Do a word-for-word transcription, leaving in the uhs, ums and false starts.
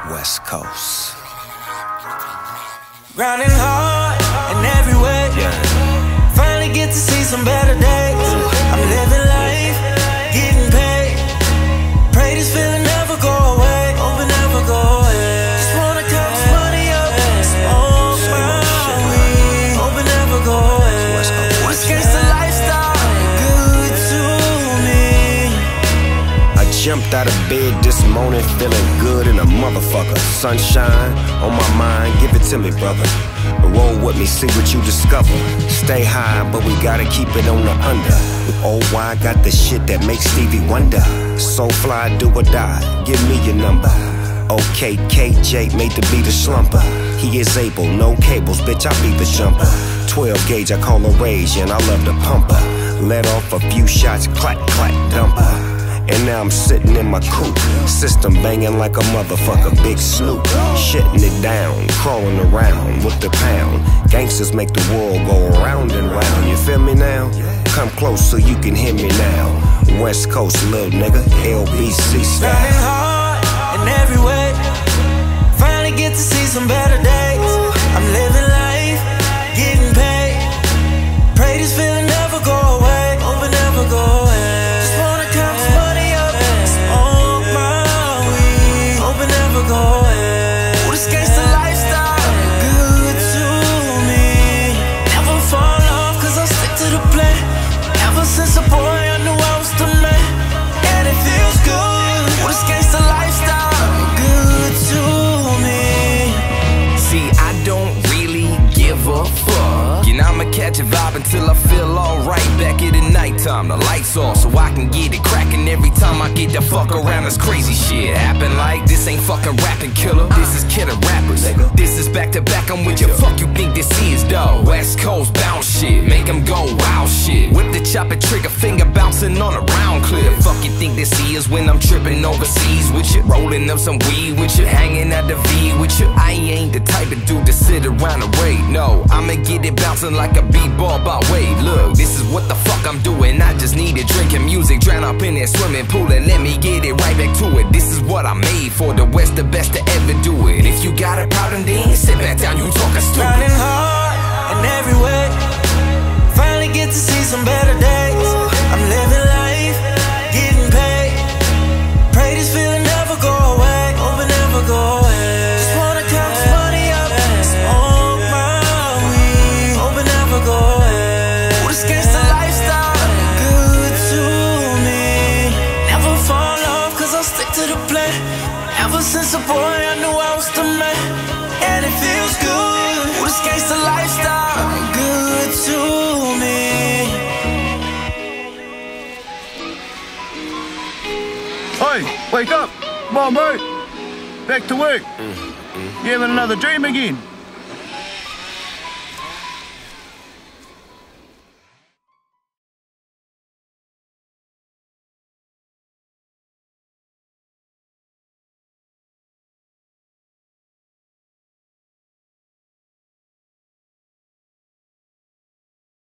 West Coast. Grinding hard in every way. Yeah. Finally get to see some better days. I'm living life, getting paid. Pray this feeling never go away. Hope it never go away. Just wanna count this money up, smoke my weed. Hope it never go away. This gangsta lifestyle good to me. I jumped out of bed this morning feeling good in a motherfucker. Sunshine on my mind, give it to me, brother. Roll with me, see what you discover. Stay high, but we gotta keep it on the under. With O Y, got the shit that makes Stevie wonder. So fly, do or die, give me your number. Okay, K J made the beat a slumper. He is able, no cables, bitch, I be the jumper. twelve gauge, I call her rage, and I love to pump her. Let off a few shots, clack, clack, dump her. And now I'm sitting in my coupe, system banging like a motherfucker, Big Snoop. Shitting it down, crawling around with the pound. Gangsters make the world go round and round, you feel me now? Come close so you can hear me now. West Coast, little nigga, L B C style. Grinding hard in every way. Finally get to see some better days. I'm living life, getting paid. Pray this feeling never go away. Hope it never go away. Just wanna count this money up, smoke my weed. Hope it never go away. Ooh, this gangsta lifestyle good to me. Never fall off, cause I stick to the plan. Ever since a boy I knew I was the man, and it feels good. Ooh, this gangsta lifestyle good to me. See, I don't really give a fuck, and I'ma catch a vibe until I feel alright. Back at the nighttime, the lights off, so I can get it cracking. Every time I get the fuck around, this crazy shit happen. Like this ain't fucking rapping, killer. This is killer rappers. This is back to back. I'm with you. Fuck you think this is though? West Coast bounce shit, make 'em go wild shit. Whip the chopper, trigger finger bouncing on a round clip. Fuck you think this is when I'm tripping overseas with you, rolling up some weed with you, hanging at the V with you. I ain't the type of dude to sit around and wait. No, I'ma get it bouncing like a b-ball by weight. Look, this is what the fuck I'm doing. I just need it, drinking music, drown up in that swimming pool, and let me get it right back to it. This is what I made for. The West, the best to ever do it. If you got a problem, then sit back down, you talking stupid. Grinding hard in every way. Finally get to see some better days. I'm living life, getting paid. Pray this feeling never go away. Hope it never go away. Just wanna count this money up, smoke my weed. Hope it never go away. Ooh, this gangsta lifestyle good to me. Never fall off, cause I stick to the plan. Ever since a boy I knew I was the man, and it feels good. Ooh, this gangsta lifestyle good to me. Oi, wake up! Come on, mate! Back to work! You having another dream again?